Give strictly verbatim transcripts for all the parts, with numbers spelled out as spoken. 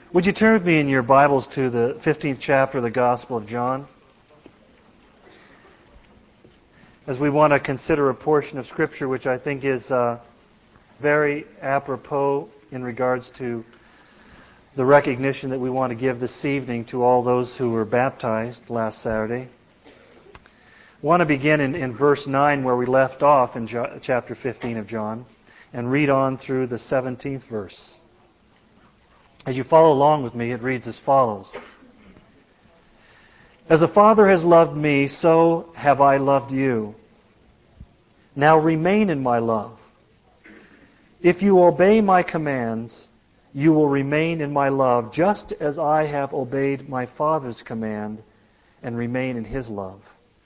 Would you turn with me in your Bibles to the fifteenth chapter of the Gospel of John? As we want to consider a portion of Scripture which I think is uh, very apropos in regards to the recognition that we want to give this evening to all those who were baptized last Saturday. I want to begin in, in verse nine where we left off in jo- chapter fifteen of John and read on through the seventeenth verse. As you follow along with me, it reads as follows. As the Father has loved me, so have I loved you. Now remain in my love. If you obey my commands, you will remain in my love, just as I have obeyed my Father's command and remain in His love.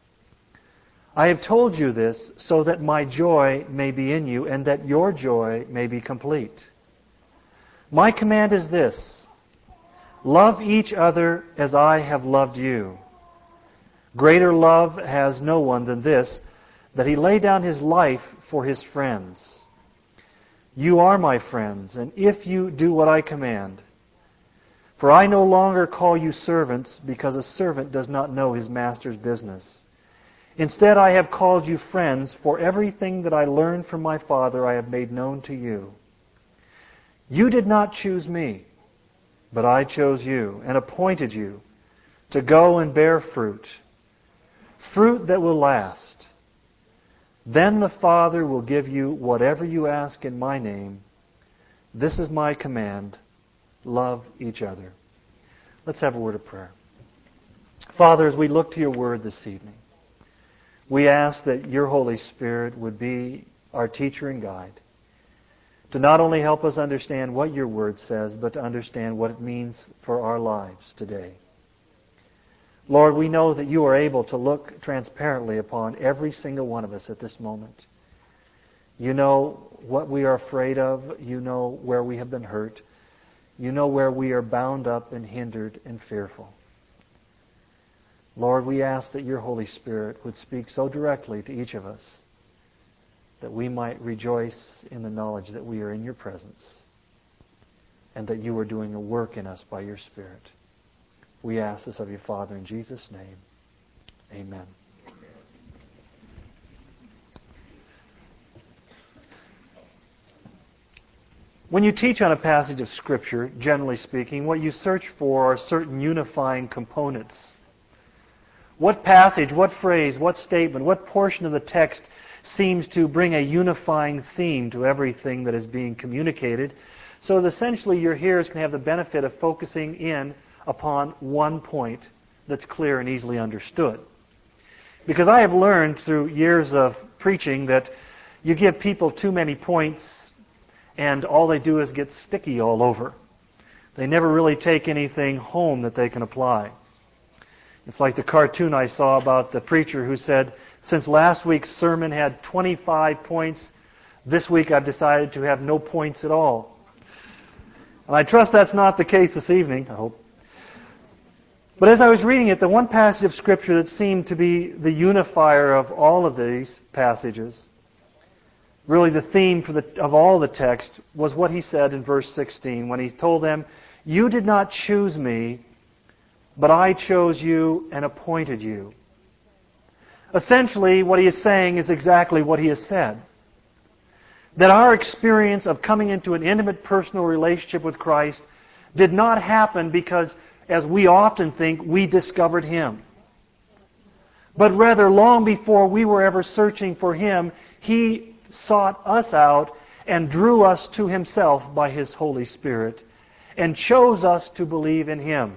I have told you this so that my joy may be in you and that your joy may be complete. My command is this: love each other as I have loved you. Greater love has no one than this, that he lay down his life for his friends. You are my friends, and if you do what I command. For I no longer call you servants, because a servant does not know his master's business. Instead, I have called you friends, for everything that I learned from my Father I have made known to you. You did not choose me, but I chose you and appointed you to go and bear fruit, fruit that will last. Then the Father will give you whatever you ask in my name. This is my command: love each other. Let's have a word of prayer. Father, as we look to your word this evening, we ask that your Holy Spirit would be our teacher and guide, to not only help us understand what your word says, but to understand what it means for our lives today. Lord, we know that you are able to look transparently upon every single one of us at this moment. You know what we are afraid of. You know where we have been hurt. You know where we are bound up and hindered and fearful. Lord, we ask that your Holy Spirit would speak so directly to each of us that we might rejoice in the knowledge that we are in your presence and that you are doing a work in us by your Spirit. We ask this of you, Father, in Jesus' name. Amen. When you teach on a passage of Scripture, generally speaking, what you search for are certain unifying components. What passage, what phrase, what statement, what portion of the text seems to bring a unifying theme to everything that is being communicated, so that essentially your hearers can have the benefit of focusing in upon one point that's clear and easily understood. Because I have learned through years of preaching that you give people too many points and all they do is get sticky all over. They never really take anything home that they can apply. It's like the cartoon I saw about the preacher who said, since last week's sermon had twenty-five points, this week I've decided to have no points at all. And I trust that's not the case this evening, I hope. But as I was reading it, the one passage of Scripture that seemed to be the unifier of all of these passages, really the theme for the, of all the text, was what he said in verse sixteen when he told them, you did not choose me, but I chose you and appointed you. Essentially, what he is saying is exactly what he has said. That our experience of coming into an intimate personal relationship with Christ did not happen because, as we often think, we discovered Him. But rather, long before we were ever searching for Him, He sought us out and drew us to Himself by His Holy Spirit and chose us to believe in Him.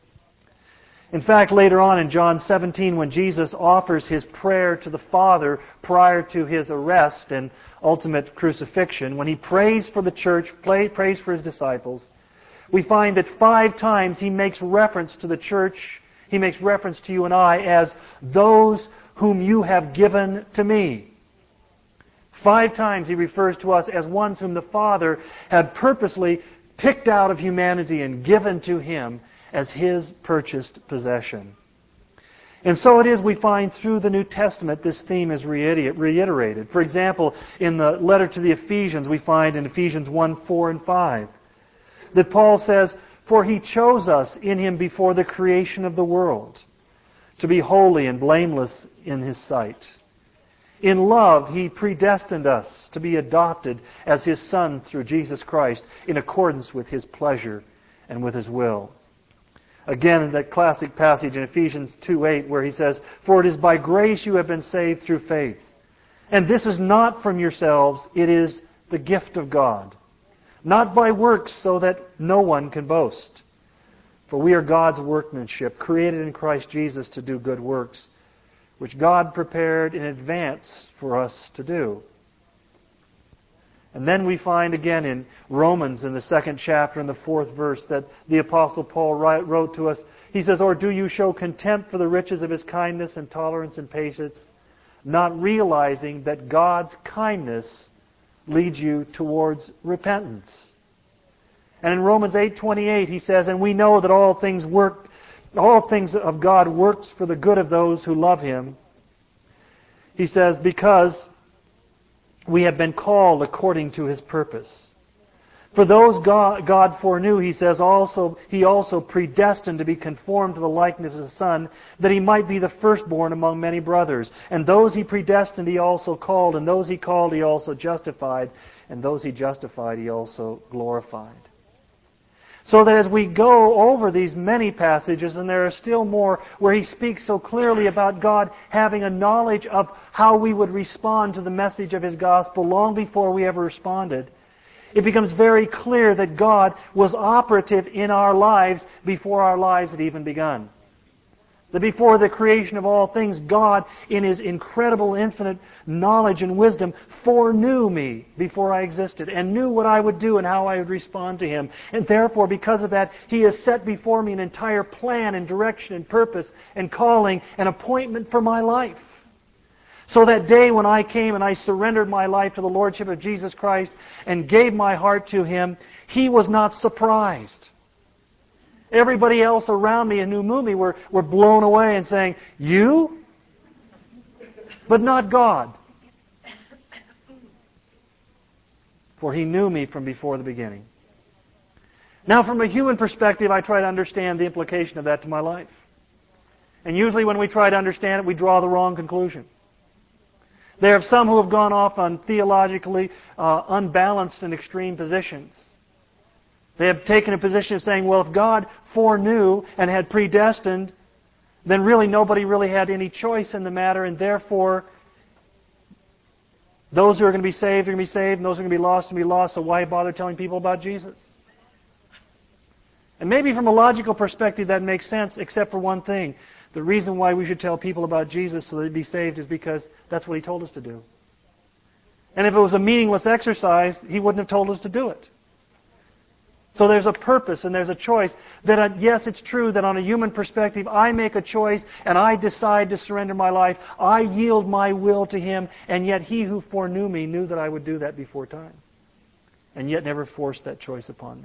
In fact, later on in John seventeen, when Jesus offers His prayer to the Father prior to His arrest and ultimate crucifixion, when He prays for the church, prays for His disciples, we find that five times He makes reference to the church, He makes reference to you and I as those whom you have given to me. Five times He refers to us as ones whom the Father had purposely picked out of humanity and given to Him as His purchased possession. And so it is we find through the New Testament this theme is reiterated. For example, in the letter to the Ephesians, we find in Ephesians one, four, and five, that Paul says, For He chose us in Him before the creation of the world, to be holy and blameless in His sight. In love, He predestined us to be adopted as His Son through Jesus Christ, in accordance with His pleasure and with His will. Again, in that classic passage in Ephesians two eight, where he says, For it is by grace you have been saved through faith. And this is not from yourselves, it is the gift of God. Not by works, so that no one can boast. For we are God's workmanship, created in Christ Jesus to do good works, which God prepared in advance for us to do. And then we find again in Romans, in the second chapter, in the fourth verse, that the Apostle Paul wrote to us. He says, Or do you show contempt for the riches of His kindness and tolerance and patience, not realizing that God's kindness leads you towards repentance? And in Romans eight twenty-eight, he says, And we know that all things work, all things of God works for the good of those who love Him. He says, because we have been called according to His purpose. For those God, God foreknew, he says, also He also predestined to be conformed to the likeness of His Son, that He might be the firstborn among many brothers. And those He predestined, He also called. And those He called, He also justified. And those He justified, He also glorified. So that as we go over these many passages, and there are still more where he speaks so clearly about God having a knowledge of how we would respond to the message of His gospel long before we ever responded, it becomes very clear that God was operative in our lives before our lives had even begun. That before the creation of all things, God, in His incredible infinite knowledge and wisdom, foreknew me before I existed and knew what I would do and how I would respond to Him. And therefore, because of that, He has set before me an entire plan and direction and purpose and calling and appointment for my life. So that day when I came and I surrendered my life to the Lordship of Jesus Christ and gave my heart to Him, He was not surprised. Everybody else around me and who knew me were, were blown away and saying, You? But not God. For He knew me from before the beginning. Now, from a human perspective, I try to understand the implication of that to my life. And usually when we try to understand it, we draw the wrong conclusion. There are some who have gone off on theologically uh, unbalanced and extreme positions. They have taken a position of saying, well, if God foreknew and had predestined, then really nobody really had any choice in the matter, and therefore those who are going to be saved are going to be saved, and those who are going to be lost are going to be lost, so why bother telling people about Jesus? And maybe from a logical perspective that makes sense, except for one thing. The reason why we should tell people about Jesus so they'd be saved is because that's what He told us to do. And if it was a meaningless exercise, He wouldn't have told us to do it. So there's a purpose and there's a choice. That uh, yes, it's true that on a human perspective, I make a choice and I decide to surrender my life. I yield my will to Him, and yet He who foreknew me knew that I would do that before time. And yet never forced that choice upon me.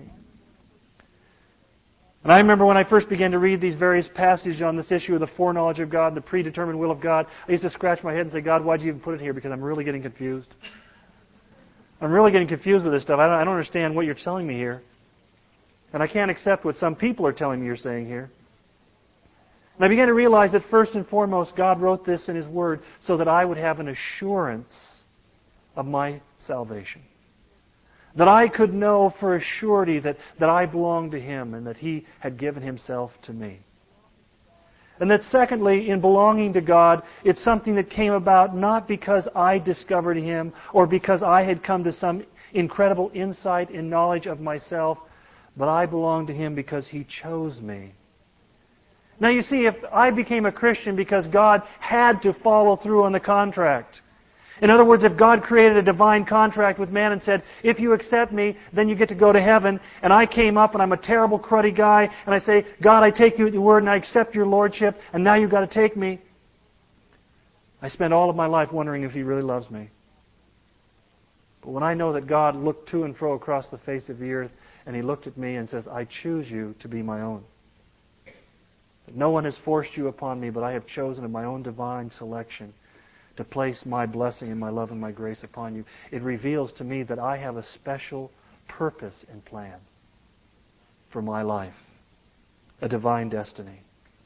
And I remember when I first began to read these various passages on this issue of the foreknowledge of God and the predetermined will of God, I used to scratch my head and say, God, why'd you even put it here? Because I'm really getting confused. I'm really getting confused with this stuff. I don't, I don't understand what you're telling me here. And I can't accept what some people are telling me you're saying here. And I began to realize that first and foremost, God wrote this in His Word so that I would have an assurance of my salvation. That I could know for a surety that, that I belonged to Him and that He had given Himself to me. And that secondly, in belonging to God, it's something that came about not because I discovered Him or because I had come to some incredible insight and knowledge of myself, but I belong to Him because He chose me. Now you see, if I became a Christian because God had to follow through on the contract. In other words, if God created a divine contract with man and said, if you accept me, then you get to go to heaven, and I came up and I'm a terrible, cruddy guy, and I say, God, I take you at your word and I accept your lordship, and now you've got to take me. I spend all of my life wondering if He really loves me. But when I know that God looked to and fro across the face of the earth, and He looked at me and says, I choose you to be my own. That no one has forced you upon me, but I have chosen in my own divine selection to place my blessing and my love and my grace upon you. It reveals to me that I have a special purpose and plan. for my life, a divine destiny.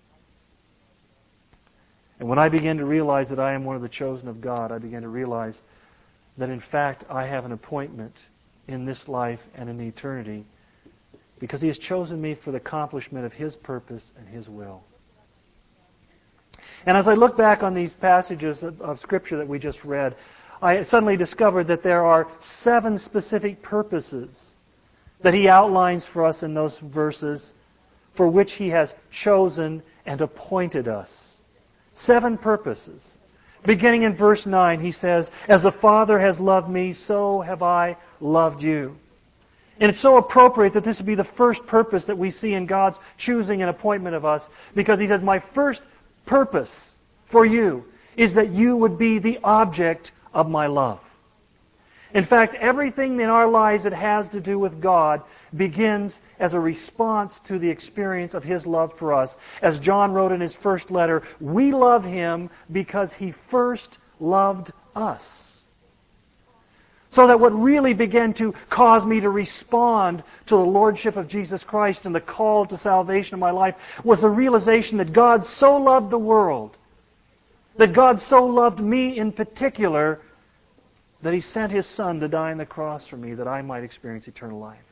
And when I began to realize that I am one of the chosen of God, I began to realize that in fact I have an appointment in this life and in eternity because He has chosen me for the accomplishment of His purpose and His will. And as I look back on these passages of, of Scripture that we just read, I suddenly discovered that there are seven specific purposes that He outlines for us in those verses for which He has chosen and appointed us. Seven purposes. Beginning in verse nine, He says, "As the Father has loved me, so have I loved you." And it's so appropriate that this would be the first purpose that we see in God's choosing and appointment of us, because He says, my first purpose for you is that you would be the object of my love. In fact, everything in our lives that has to do with God begins as a response to the experience of His love for us. As John wrote in his first letter, we love Him because He first loved us. So that what really began to cause me to respond to the Lordship of Jesus Christ and the call to salvation in my life was the realization that God so loved the world, that God so loved me in particular, that He sent His Son to die on the cross for me that I might experience eternal life.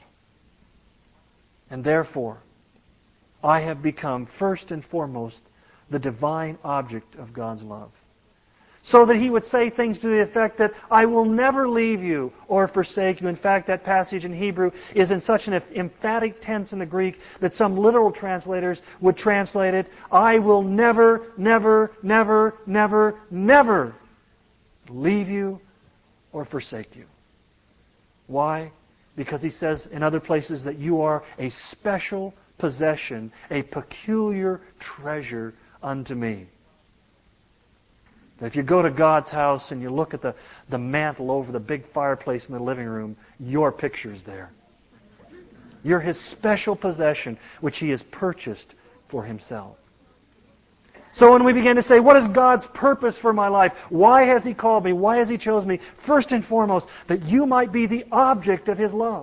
And therefore, I have become first and foremost the divine object of God's love. So that He would say things to the effect that I will never leave you or forsake you. In fact, that passage in Hebrew is in such an emphatic tense in the Greek that some literal translators would translate it, I will never, never, never, never, never leave you or forsake you. Why? Because He says in other places that you are a special possession, a peculiar treasure unto me. If you go to God's house and you look at the, the mantle over the big fireplace in the living room, your picture's there. You're His special possession, which He has purchased for Himself. So when we begin to say, what is God's purpose for my life? Why has He called me? Why has He chosen me? First and foremost, that you might be the object of His love.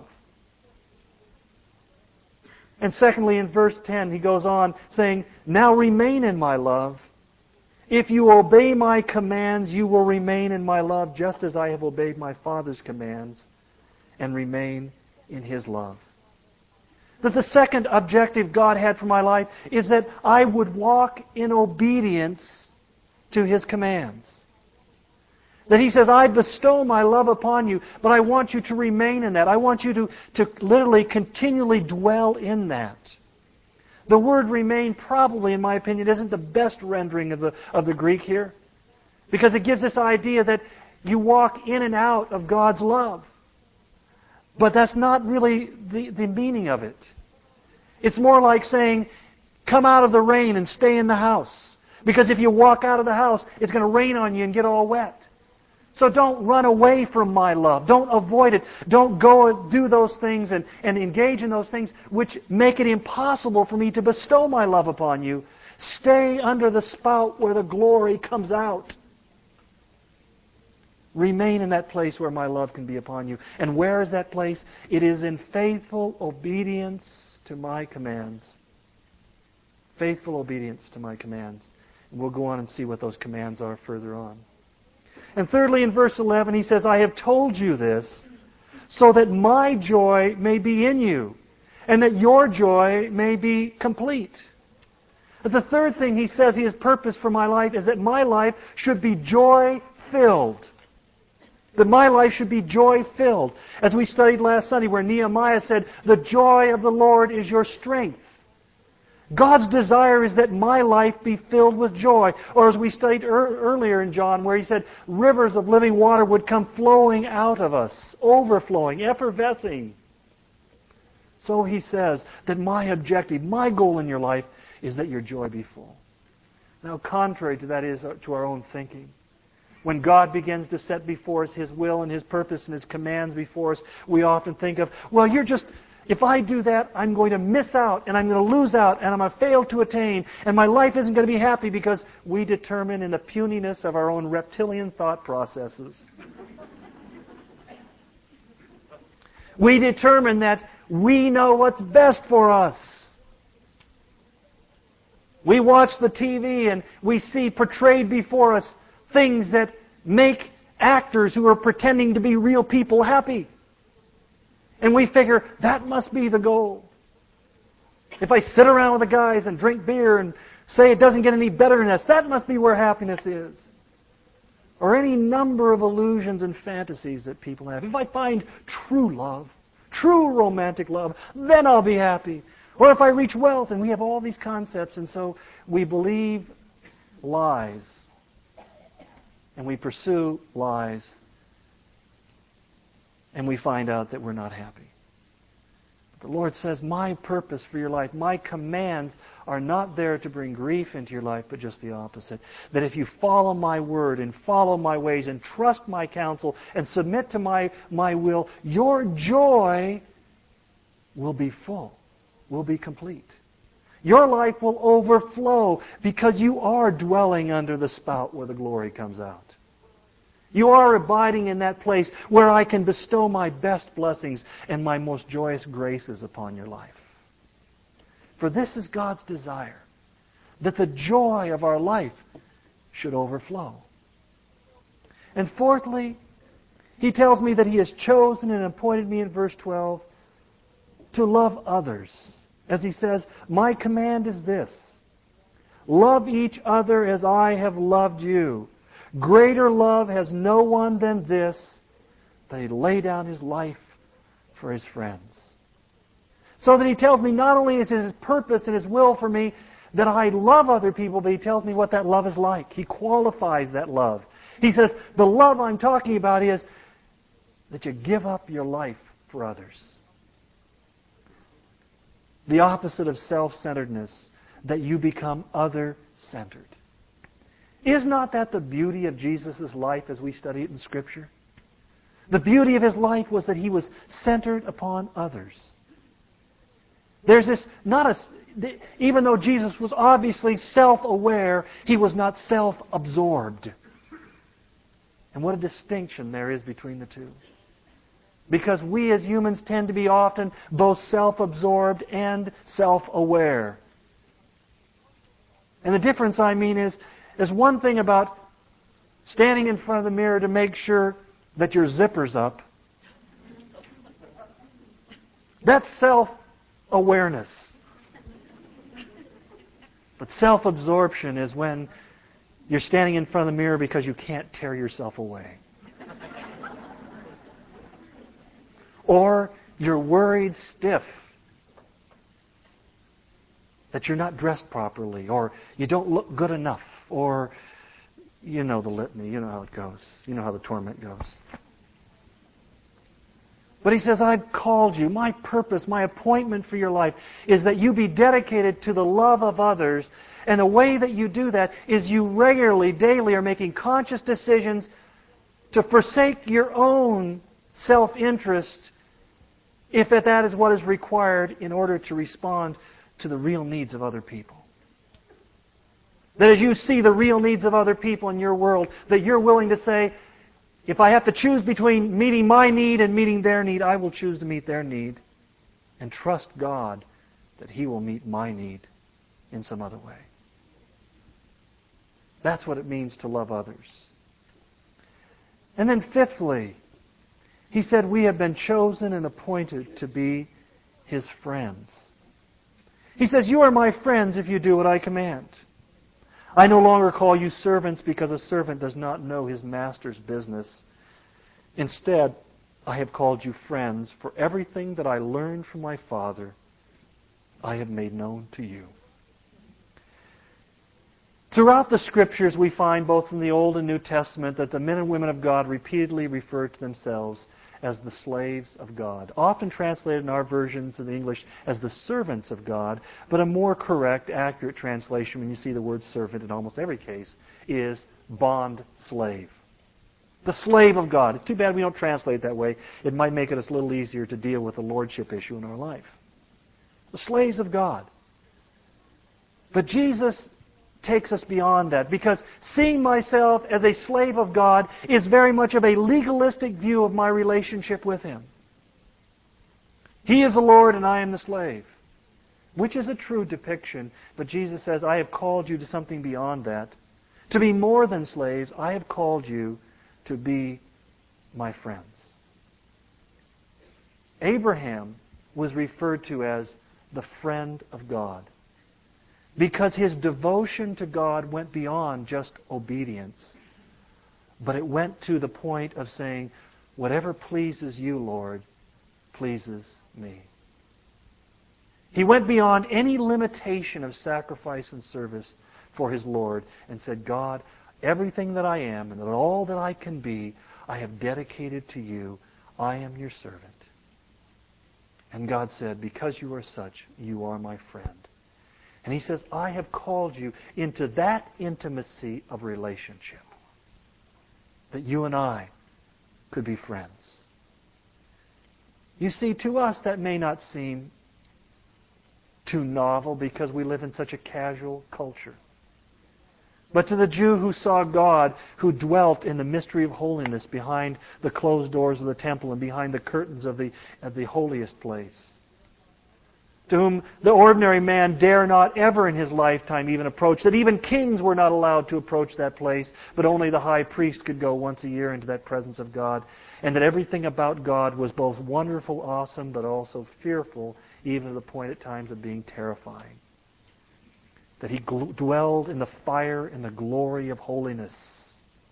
And secondly, in verse ten, He goes on saying, now remain in my love. If you obey my commands, you will remain in my love, just as I have obeyed my Father's commands and remain in His love. That the second objective God had for my life is that I would walk in obedience to His commands. That He says, I bestow my love upon you, but I want you to remain in that. I want you to, to literally continually dwell in that. The word remain probably, in my opinion, isn't the best rendering of the, of the Greek here, because it gives this idea that you walk in and out of God's love. But that's not really the, the meaning of it. It's more like saying, come out of the rain and stay in the house. Because if you walk out of the house, it's going to rain on you and get all wet. So don't run away from my love. Don't avoid it. Don't go and do those things and, and engage in those things which make it impossible for me to bestow my love upon you. Stay under the spout where the glory comes out. Remain in that place where my love can be upon you. And where is that place? It is in faithful obedience to my commands. Faithful obedience to my commands. And we'll go on and see what those commands are further on. And thirdly, in verse eleven, He says, I have told you this so that my joy may be in you and that your joy may be complete. But the third thing He says He has purpose for my life is that my life should be joy-filled. That my life should be joy-filled. As we studied last Sunday where Nehemiah said, the joy of the Lord is your strength. God's desire is that my life be filled with joy. Or as we studied er- earlier in John where He said, rivers of living water would come flowing out of us, overflowing, effervescing. So He says that my objective, my goal in your life is that your joy be full. Now contrary to that is to our own thinking. When God begins to set before us His will and His purpose and His commands before us, we often think of, well, you're just, if I do that, I'm going to miss out and I'm going to lose out and I'm going to fail to attain and my life isn't going to be happy, because we determine in the puniness of our own reptilian thought processes. We determine that We know what's best for us. We watch the T V and we see portrayed before us things that make actors who are pretending to be real people happy. And we figure, that must be the goal. If I sit around with the guys and drink beer and say it doesn't get any better than this, that must be where happiness is. Or any number of illusions and fantasies that people have. If I find true love, true romantic love, then I'll be happy. Or if I reach wealth, and we have all these concepts, and so we believe lies. And we pursue lies. And we find out that we're not happy. The Lord says, my purpose for your life, my commands are not there to bring grief into your life, but just the opposite. That if you follow my word and follow my ways and trust my counsel and submit to my, my will, your joy will be full, will be complete. Your life will overflow because you are dwelling under the spout where the glory comes out. You are abiding in that place where I can bestow my best blessings and my most joyous graces upon your life. For this is God's desire, that the joy of our life should overflow. And fourthly, He tells me that He has chosen and appointed me in verse twelve to love others. As He says, my command is this: love each other as I have loved you. Greater love has no one than this, that He lay down His life for His friends. So that He tells me not only is His purpose and His will for me that I love other people, but He tells me what that love is like. He qualifies that love. He says, the love I'm talking about is that you give up your life for others. The opposite of self-centeredness, that you become other-centered. Is not that the beauty of Jesus' life as we study it in Scripture? The beauty of His life was that He was centered upon others. There's this, not a, even though Jesus was obviously self-aware, He was not self-absorbed. And what a distinction there is between the two. Because we as humans tend to be often both self-absorbed and self-aware. And the difference, I mean, is there's one thing about standing in front of the mirror to make sure that your zipper's up. That's self-awareness. But self-absorption is when you're standing in front of the mirror because you can't tear yourself away. Or you're worried stiff that you're not dressed properly, or you don't look good enough, or you know the litany, you know how it goes. You know how the torment goes. But He says, I've called you. My purpose, my appointment for your life is that you be dedicated to the love of others. And the way that you do that is you regularly, daily are making conscious decisions to forsake your own self-interest if that is what is required in order to respond to the real needs of other people. That as you see the real needs of other people in your world, that you're willing to say, if I have to choose between meeting my need and meeting their need, I will choose to meet their need and trust God that He will meet my need in some other way. That's what it means to love others. And then fifthly, He said, we have been chosen and appointed to be His friends. He says, you are my friends if you do what I command. I no longer call you servants because a servant does not know his master's business. Instead, I have called you friends, for everything that I learned from my Father, I have made known to you. Throughout the Scriptures, we find, both in the Old and New Testament, that the men and women of God repeatedly refer to themselves as the slaves of God, often translated in our versions of the English as the servants of God, but a more correct, accurate translation, when you see the word servant in almost every case, is bond slave. The slave of God. It's too bad we don't translate it that way. It might make it a little easier to deal with the lordship issue in our life. The slaves of God. But Jesus takes us beyond that, because seeing myself as a slave of God is very much of a legalistic view of my relationship with Him. He is the Lord and I am the slave. Which is a true depiction, but Jesus says, I have called you to something beyond that. To be more than slaves, I have called you to be my friends. Abraham was referred to as the friend of God because his devotion to God went beyond just obedience, but it went to the point of saying, whatever pleases you, Lord, pleases me. He went beyond any limitation of sacrifice and service for his Lord and said, God, everything that I am and all that I can be, I have dedicated to you. I am your servant. And God said, because you are such, you are my friend. And he says, I have called you into that intimacy of relationship, that you and I could be friends. You see, to us that may not seem too novel because we live in such a casual culture. But to the Jew who saw God, who dwelt in the mystery of holiness behind the closed doors of the temple and behind the curtains of the, of the holiest place, to whom the ordinary man dare not ever in his lifetime even approach, that even kings were not allowed to approach that place, but only the high priest could go once a year into that presence of God, and that everything about God was both wonderful, awesome, but also fearful, even to the point at times of being terrifying. That he gl- dwelled in the fire and the glory of holiness.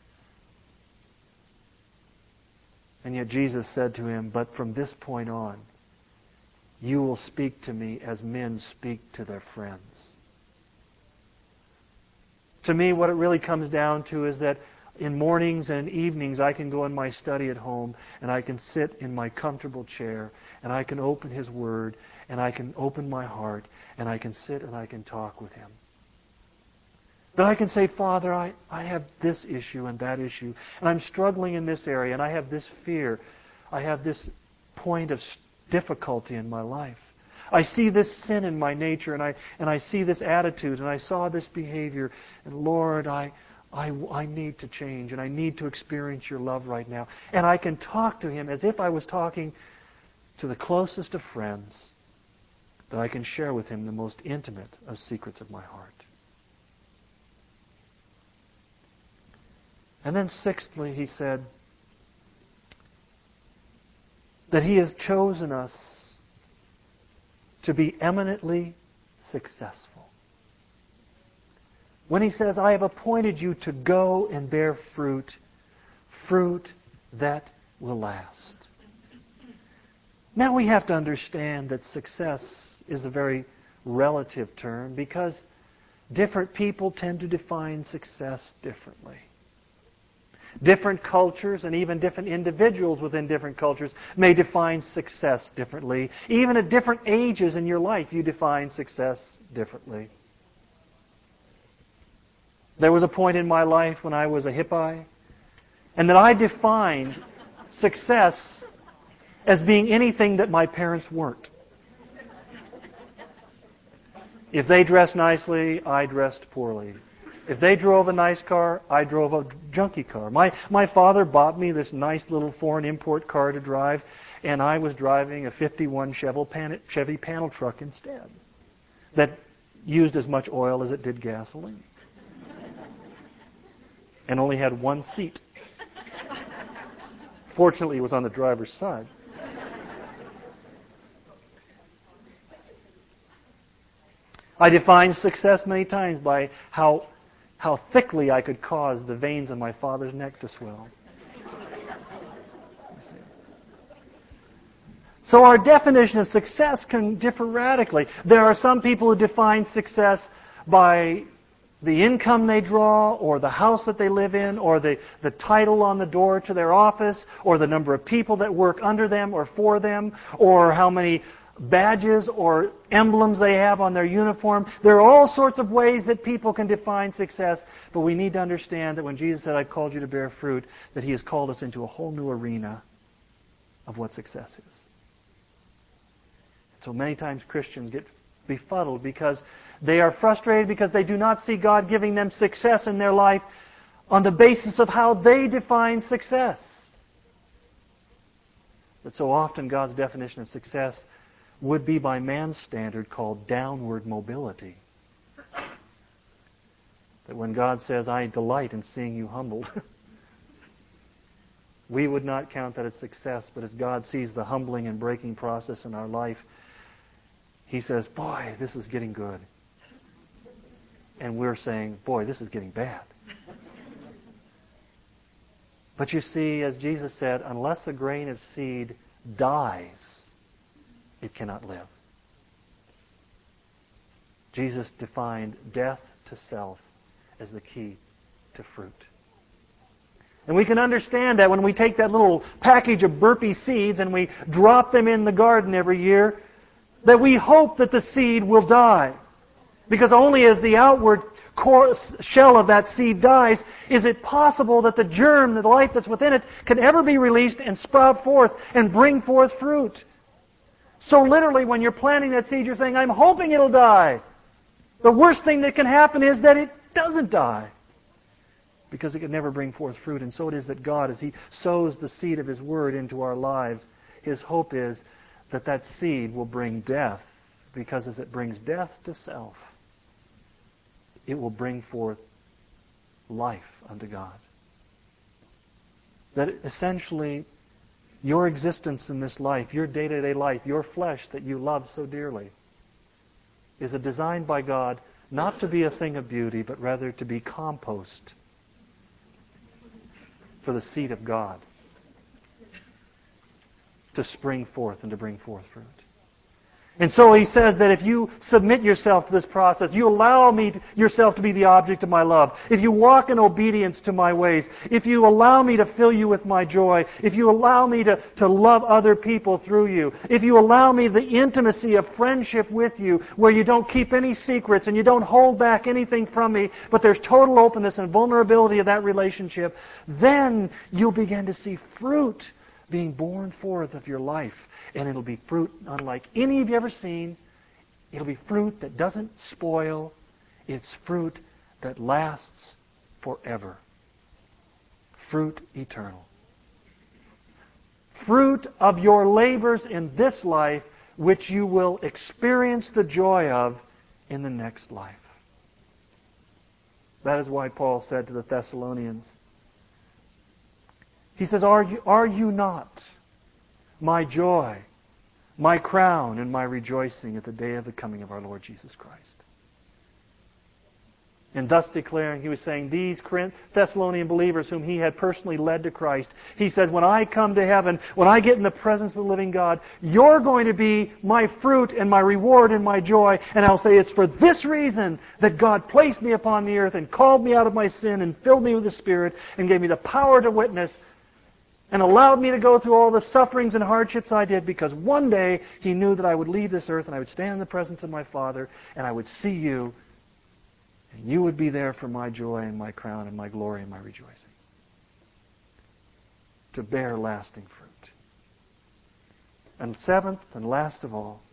And yet Jesus said to him, but from this point on, you will speak to me as men speak to their friends. To me, what it really comes down to is that in mornings and evenings, I can go in my study at home and I can sit in my comfortable chair and I can open His Word and I can open my heart and I can sit and I can talk with Him. That I can say, Father, I, I have this issue and that issue, and I'm struggling in this area, and I have this fear. I have this point of difficulty in my life. I see this sin in my nature, and I and I see this attitude, and I saw this behavior, and Lord, I, I, I need to change, and I need to experience your love right now. And I can talk to Him as if I was talking to the closest of friends, that I can share with Him the most intimate of secrets of my heart. And then sixthly, he said that He has chosen us to be eminently successful. When He says, I have appointed you to go and bear fruit, fruit that will last. Now we have to understand that success is a very relative term because different people tend to define success differently. Different cultures and even different individuals within different cultures may define success differently. Even at different ages in your life, you define success differently. There was a point in my life when I was a hippie, and that I defined success as being anything that my parents weren't. If they dressed nicely, I dressed poorly. If they drove a nice car, I drove a junky car. My my father bought me this nice little foreign import car to drive, and I was driving a fifty-one Chevy panel, Chevy panel truck instead that used as much oil as it did gasoline and only had one seat. Fortunately, it was on the driver's side. I defined success many times by how how thickly I could cause the veins on my father's neck to swell. So our definition of success can differ radically. There are some people who define success by the income they draw, or the house that they live in, or the, the title on the door to their office, or the number of people that work under them or for them, or how many badges or emblems they have on their uniform. There are all sorts of ways that people can define success, but we need to understand that when Jesus said, I've called you to bear fruit, that He has called us into a whole new arena of what success is. So many times Christians get befuddled because they are frustrated because they do not see God giving them success in their life on the basis of how they define success. But so often God's definition of success would be by man's standard called downward mobility. That when God says, I delight in seeing you humbled, we would not count that as success, but as God sees the humbling and breaking process in our life, He says, boy, this is getting good. And we're saying, boy, this is getting bad. But you see, as Jesus said, unless a grain of seed dies, it cannot live. Jesus defined death to self as the key to fruit. And we can understand that when we take that little package of burpee seeds and we drop them in the garden every year, that we hope that the seed will die. Because only as the outward core shell of that seed dies, is it possible that the germ, the life that's within it, can ever be released and sprout forth and bring forth fruit. So literally, when you're planting that seed, you're saying, I'm hoping it'll die. The worst thing that can happen is that it doesn't die, because it can never bring forth fruit. And so it is that God, as He sows the seed of His Word into our lives, His hope is that that seed will bring death, because as it brings death to self, it will bring forth life unto God. That essentially, your existence in this life, your day-to-day life, your flesh that you love so dearly, is a design by God not to be a thing of beauty, but rather to be compost for the seed of God, to spring forth and to bring forth fruit. And so He says that if you submit yourself to this process, you allow me to, yourself to be the object of my love, if you walk in obedience to my ways, if you allow me to fill you with my joy, if you allow me to, to love other people through you, if you allow me the intimacy of friendship with you, where you don't keep any secrets and you don't hold back anything from me, but there's total openness and vulnerability of that relationship, then you'll begin to see fruit being born forth of your life. And it'll be fruit unlike any you've ever seen. It'll be fruit that doesn't spoil. It's fruit that lasts forever. Fruit eternal. Fruit of your labors in this life, which you will experience the joy of in the next life. That is why Paul said to the Thessalonians, he says, Are you, are you not my joy, my crown, and my rejoicing at the day of the coming of our Lord Jesus Christ? And thus declaring, he was saying, these Thessalonian believers whom he had personally led to Christ, he said, when I come to heaven, when I get in the presence of the living God, you're going to be my fruit and my reward and my joy. And I'll say, it's for this reason that God placed me upon the earth and called me out of my sin and filled me with the Spirit and gave me the power to witness and allowed me to go through all the sufferings and hardships I did, because one day He knew that I would leave this earth and I would stand in the presence of my Father and I would see you, and you would be there for my joy and my crown and my glory and my rejoicing, to bear lasting fruit. And seventh and last of all,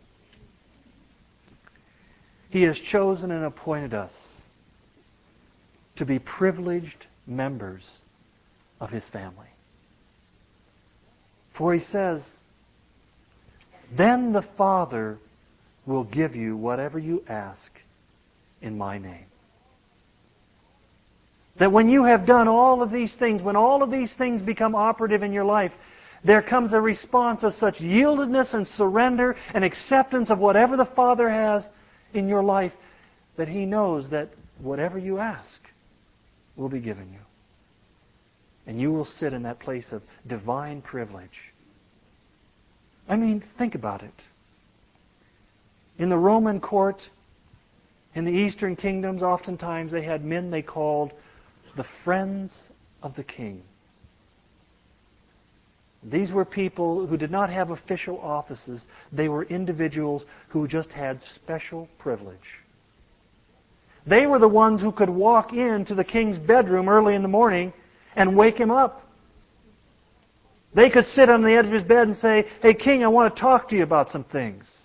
He has chosen and appointed us to be privileged members of His family. For He says, then the Father will give you whatever you ask in my name. That when you have done all of these things, when all of these things become operative in your life, there comes a response of such yieldedness and surrender and acceptance of whatever the Father has in your life, that He knows that whatever you ask will be given you. And you will sit in that place of divine privilege. I mean, think about it. In the Roman court, in the Eastern kingdoms, oftentimes they had men they called the friends of the king. These were people who did not have official offices. They were individuals who just had special privilege. They were the ones who could walk into the king's bedroom early in the morning and wake him up. They could sit on the edge of his bed and say, hey, king, I want to talk to you about some things.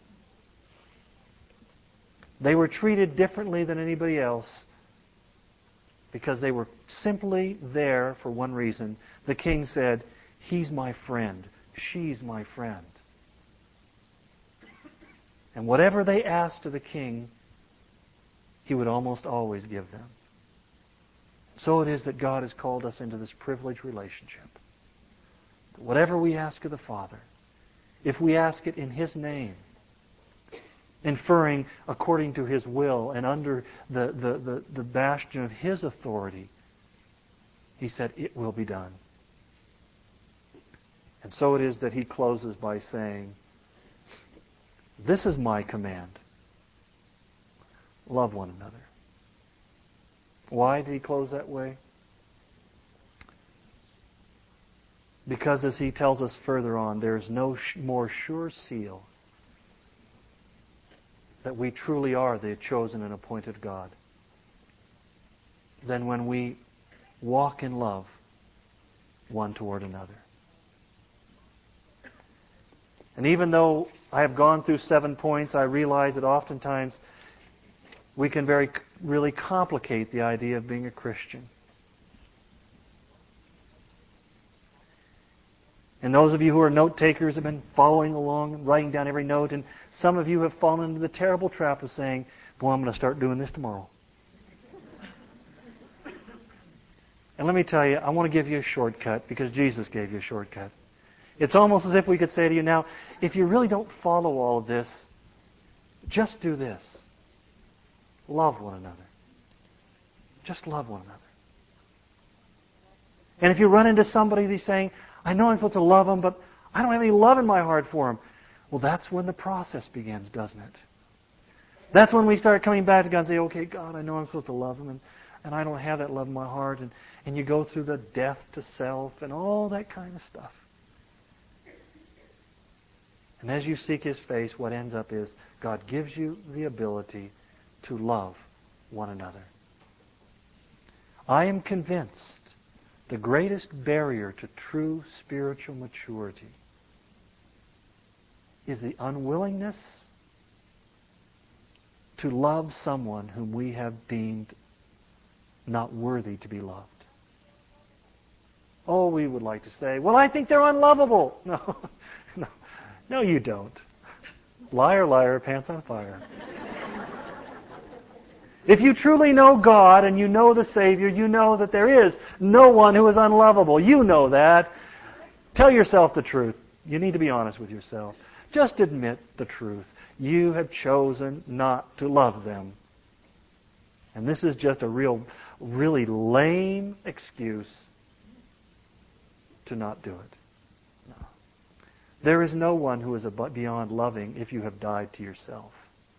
They were treated differently than anybody else because they were simply there for one reason. The king said, he's my friend. She's my friend. And whatever they asked of the king, he would almost always give them. So it is that God has called us into this privileged relationship. Whatever we ask of the Father, if we ask it in His name, inferring according to His will and under the, the, the, the bastion of His authority, He said, it will be done. And so it is that He closes by saying, this is my command. Love one another. Why did He close that way? Because as He tells us further on, there is no sh- more sure seal that we truly are the chosen and appointed God than when we walk in love one toward another. And even though I have gone through seven points, I realize that oftentimes we can very really complicate the idea of being a Christian. And those of you who are note takers have been following along and writing down every note, and some of you have fallen into the terrible trap of saying, boy, I'm going to start doing this tomorrow. And let me tell you, I want to give you a shortcut because Jesus gave you a shortcut. It's almost as if we could say to you now, if you really don't follow all of this, just do this. Love one another. Just love one another. And if you run into somebody who's saying, I know I'm supposed to love them, but I don't have any love in my heart for them. Well, that's when the process begins, doesn't it? That's when we start coming back to God and say, okay, God, I know I'm supposed to love them, and, and I don't have that love in my heart. And, and you go through the death to self and all that kind of stuff. And as you seek His face, what ends up is God gives you the ability to love one another. I am convinced the greatest barrier to true spiritual maturity is the unwillingness to love someone whom we have deemed not worthy to be loved. Oh, we would like to say, well, I think they're unlovable. No, no, no, you don't. Liar, liar, pants on fire. If you truly know God and you know the Savior, you know that there is no one who is unlovable. You know that. Tell yourself the truth. You need to be honest with yourself. Just admit the truth. You have chosen not to love them. And this is just a real, really lame excuse to not do it. No. There is no one who is beyond loving if you have died to yourself.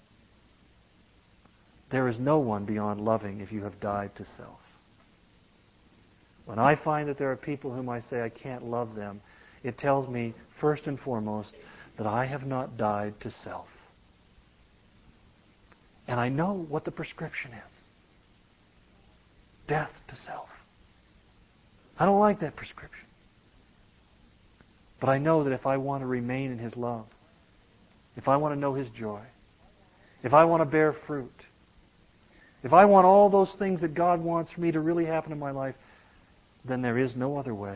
There is no one beyond loving if you have died to self. When I find that there are people whom I say I can't love them, it tells me, first and foremost, that I have not died to self. And I know what the prescription is. Death to self. I don't like that prescription. But I know that if I want to remain in His love, if I want to know His joy, if I want to bear fruit, if I want all those things that God wants for me to really happen in my life, then there is no other way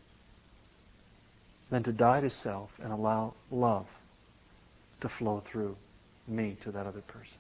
than to die to self and allow love to flow through me to that other person.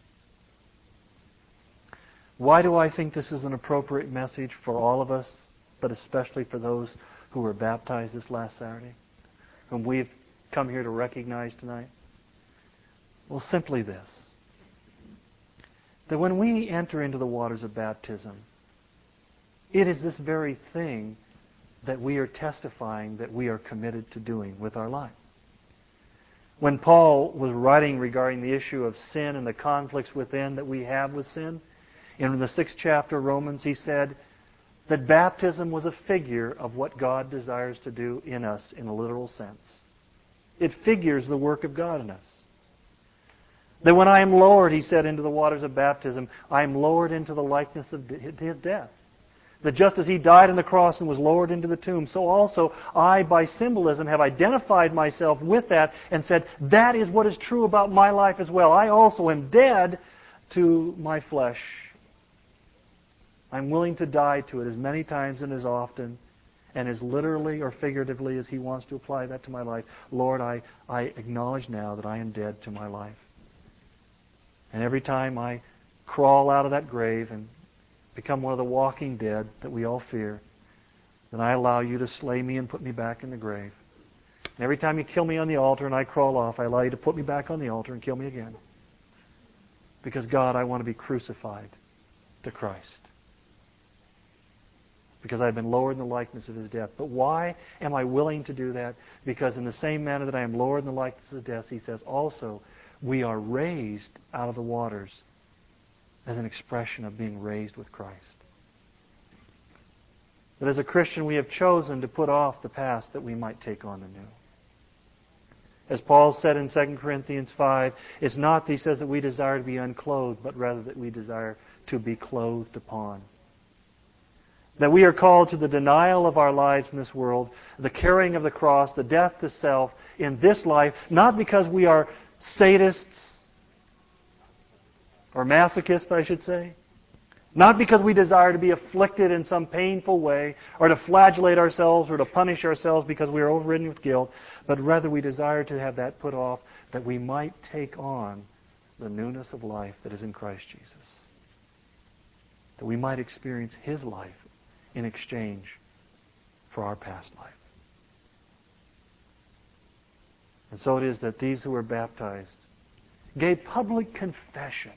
Why do I think this is an appropriate message for all of us, but especially for those who were baptized this last Saturday, whom we've come here to recognize tonight? Well, simply this. That when we enter into the waters of baptism, it is this very thing that we are testifying that we are committed to doing with our life. When Paul was writing regarding the issue of sin and the conflicts within that we have with sin, in the sixth chapter of Romans, he said that baptism was a figure of what God desires to do in us in a literal sense. It figures the work of God in us. That when I am lowered, he said, into the waters of baptism, I am lowered into the likeness of His death. That just as He died on the cross and was lowered into the tomb, so also I, by symbolism, have identified myself with that and said, that is what is true about my life as well. I also am dead to my flesh. I'm willing to die to it as many times and as often and as literally or figuratively as He wants to apply that to my life. Lord, I, I acknowledge now that I am dead to my life. And every time I crawl out of that grave and become one of the walking dead that we all fear, then I allow you to slay me and put me back in the grave. And every time you kill me on the altar and I crawl off, I allow you to put me back on the altar and kill me again. Because, God, I want to be crucified to Christ. Because I've been lowered in the likeness of His death. But why am I willing to do that? Because in the same manner that I am lowered in the likeness of death, He says also, we are raised out of the waters as an expression of being raised with Christ. That as a Christian we have chosen to put off the past that we might take on the new. As Paul said in Second Corinthians five, it's not, he says, that we desire to be unclothed, but rather that we desire to be clothed upon. That we are called to the denial of our lives in this world, the carrying of the cross, the death to self in this life, not because we are sadists, or masochists, I should say. Not because we desire to be afflicted in some painful way, or to flagellate ourselves, or to punish ourselves because we are overridden with guilt, but rather we desire to have that put off, that we might take on the newness of life that is in Christ Jesus. That we might experience His life in exchange for our past life. And so it is that these who were baptized gave public confession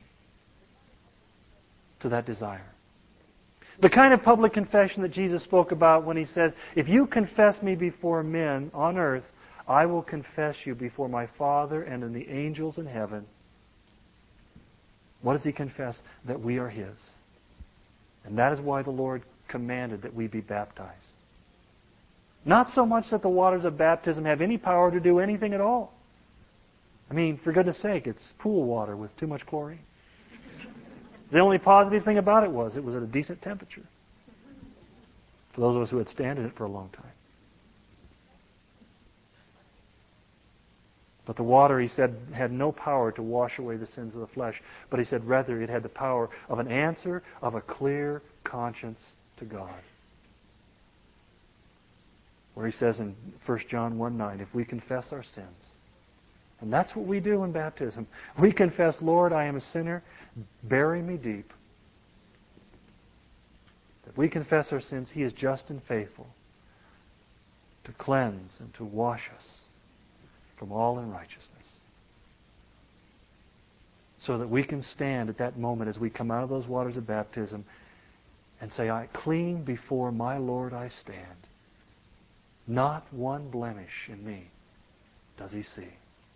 to that desire. The kind of public confession that Jesus spoke about when He says, if you confess me before men on earth, I will confess you before my Father and in the angels in heaven. What does He confess? That we are His. And that is why the Lord commanded that we be baptized. Not so much that the waters of baptism have any power to do anything at all. I mean, for goodness sake, it's pool water with too much chlorine. The only positive thing about it was it was at a decent temperature. For those of us who had stand in it for a long time. But the water, He said, had no power to wash away the sins of the flesh. But He said, rather, it had the power of an answer of a clear conscience to God. Where He says in First John one nine, if we confess our sins, and that's what we do in baptism. We confess, Lord, I am a sinner. Bury me deep. If we confess our sins, He is just and faithful to cleanse and to wash us from all unrighteousness. So that we can stand at that moment as we come out of those waters of baptism and say, I clean before my Lord I stand. Not one blemish in me does He see.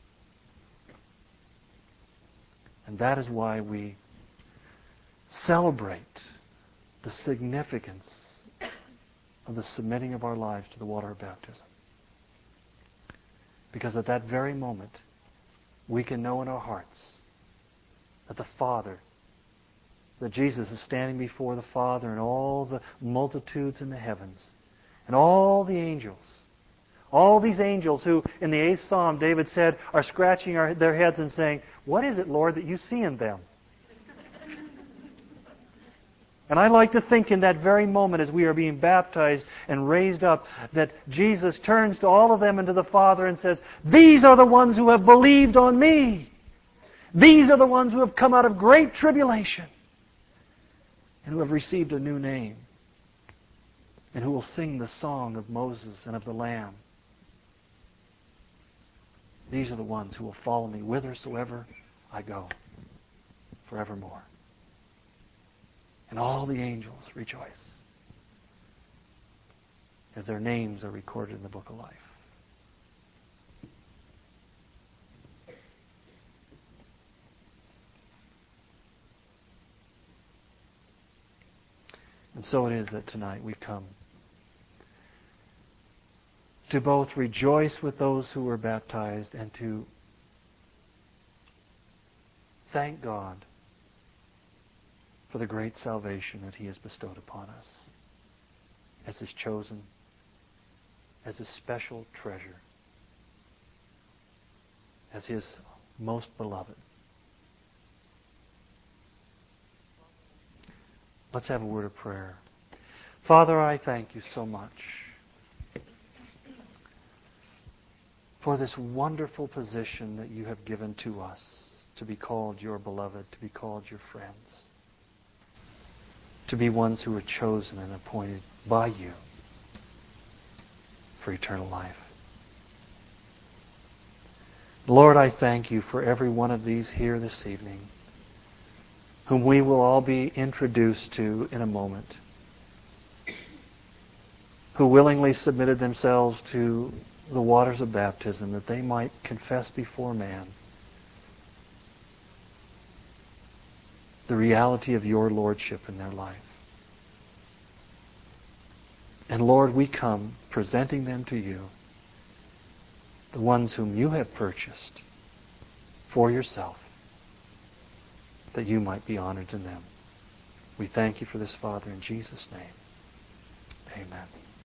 And that is why we celebrate the significance of the submitting of our lives to the water of baptism. Because at that very moment, we can know in our hearts that the Father, that Jesus is standing before the Father and all the multitudes in the heavens, and all the angels, all these angels who, in the eighth Psalm, David said, are scratching our, their heads and saying, what is it, Lord, that you see in them? And I like to think in that very moment as we are being baptized and raised up, that Jesus turns to all of them and to the Father and says, these are the ones who have believed on me. These are the ones who have come out of great tribulation and who have received a new name and who will sing the song of Moses and of the Lamb. These are the ones who will follow me whithersoever I go forevermore. And all the angels rejoice as their names are recorded in the book of life. And so it is that tonight we come to both rejoice with those who were baptized and to thank God for the great salvation that He has bestowed upon us as His chosen, as His special treasure, as His most beloved. Let's have a word of prayer. Father, I thank You so much for this wonderful position that You have given to us to be called your beloved, to be called your friends, to be ones who are chosen and appointed by you for eternal life. Lord, I thank you for every one of these here this evening, whom we will all be introduced to in a moment, who willingly submitted themselves to the waters of baptism that they might confess before man the reality of your lordship in their life. And Lord, we come presenting them to you, the ones whom you have purchased for yourself, that you might be honored in them. We thank you for this, Father, in Jesus' name. Amen.